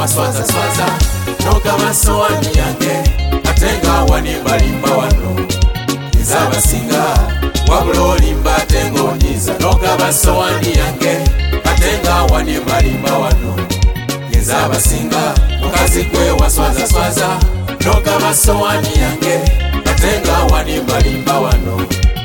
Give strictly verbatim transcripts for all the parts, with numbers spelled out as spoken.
waswaza swaza nogaba sowani yange atenga wanimbalimba wano ezabasinga wabula olimba atenga onyiza nogaba sowani yange atenga wanimbalimba wano ezabasinga mukazi gwe waswaza swaza nogaba sowani yange atenga wanimbalimba wano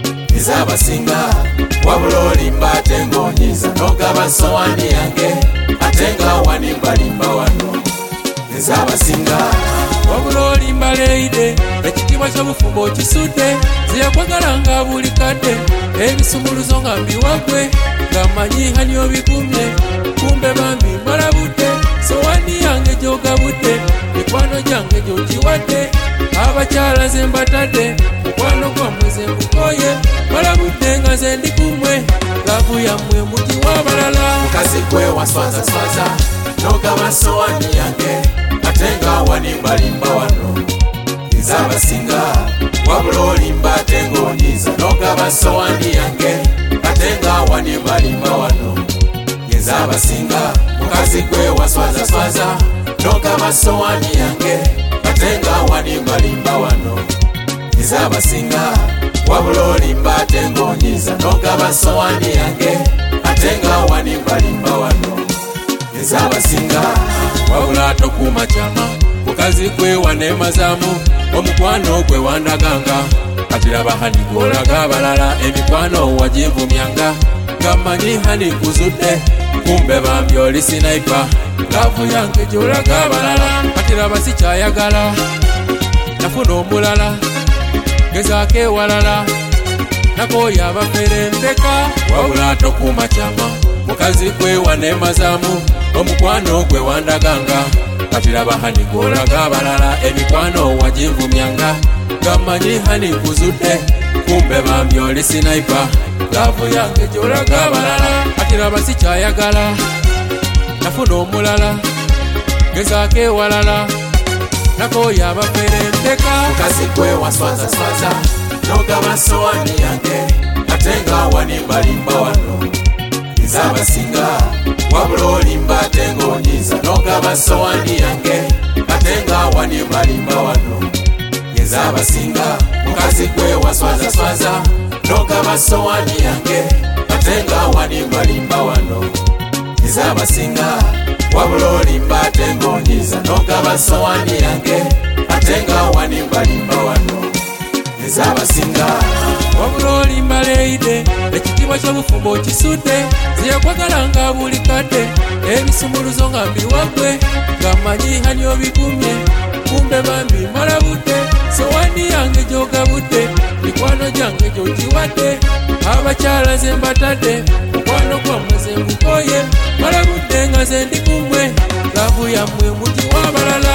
ezabasinga wabula olimba atenga onyiza nogaba sowani yange atenga wanimbalimba wano ezabasinga wabula olimba leide ekitiibwa ky'obufumbo okisudde zeyakwagalanga buli kadde ebisumuluzo nga mbiwagwe nga manyi hani obigumye kumbe bambi mbalabudde sowani yange gy'ogabudde mikwano gyange gy'ogiwadde abakyala ze mbatadde mukwano gwammwe ze mbukoye mbalabudde nga ze ndi kumwe laavu yammwe mugiwa abalala mukazi gwe waswazaswaza nogaba sowani yange atenga wanimbalimba wano ezabasinga wabula olimba atenga onyiza nogaba sowani yange atenga wanimbalimba wano ezabasinga mukazi gwe waswazaswaza nogaba sowani yange atenga wanimbalimba wano ezabasinga wabula olimba atenga onyiza nogaba sowani yange atenga wanimbalimba wano ezabasinga wabula tokuuma kyama mukazi gwe waneemazaamu omukwano gwe wandaganga katiraba hani gwolaga abalala emikwano wagivumyanga nga manyi hani kuzudde kumbe bambi oli sinaipa laavu yange gyolaga abalala katiraba sikyayagala nafuna omulala gezaako ewalala nakooyo abaferembeka wabula tokuuma kyama mukazi gwe waneemazaamu omukwano gwe wandaganga katiraba hani gwolaga abalala emikwano wagivumyanga nga manyi hani kuzudde kumbe bambi oli sinaipa laavu yange gyolaga abalala katiraba sikyayagala nafuna omulala gezaako ewalala nakooyo abaferembeka mukazi gwe waswazaswaza nogaba sowani yange atenga wanimbalimba wano ezabasinga wabula olimba atenga onyiza nogaba sowani yange atenga wanimbalimba wano ezabasinga mukazi gwe waswazaswaza nogaba sowani yange atenga wanimbalimba wano ezabasinga wabula olimba atenga onyiza nogaba sowani yange atenga wanimbalimba wano ezabasinga wabula olimba leide ekitiibwa ky'obufumbo okisudde zeyakwagalanga buli kadde ebisumuluzo nga mbiwagwe nga manyi hani obigumye kumbe bambi mbalabudde sowani yange gy'ogabudde mikwano gyange gy'ogiwadde abakyala ze mbatadde mukwano gwammwe ze mbukoye mbalabudde nga ze ndi kumwe laavu yammwe mugiwa abalala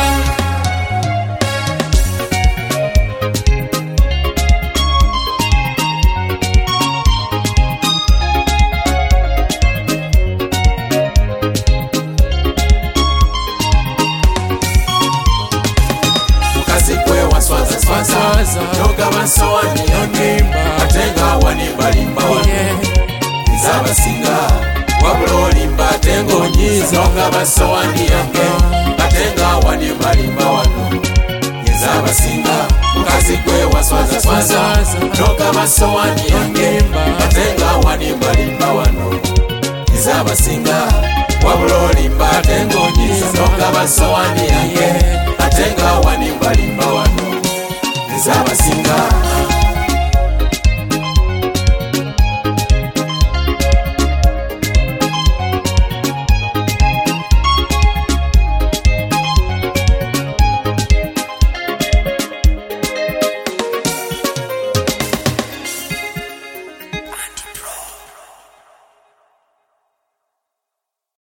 nogaba sowani yange atenga wanimbalimba wano ezabasinga wabula olimba atenga onyiza nogaba sowani yange atenga wanimbalimba wano ezabasinga mukazi gwe waswazaswaza nogaba sowani yange atenga wanimbalimba wano ezabasinga wabula olimba atenga onyiza nogaba sowani yange atenga wanimbalimba wano ezabasinga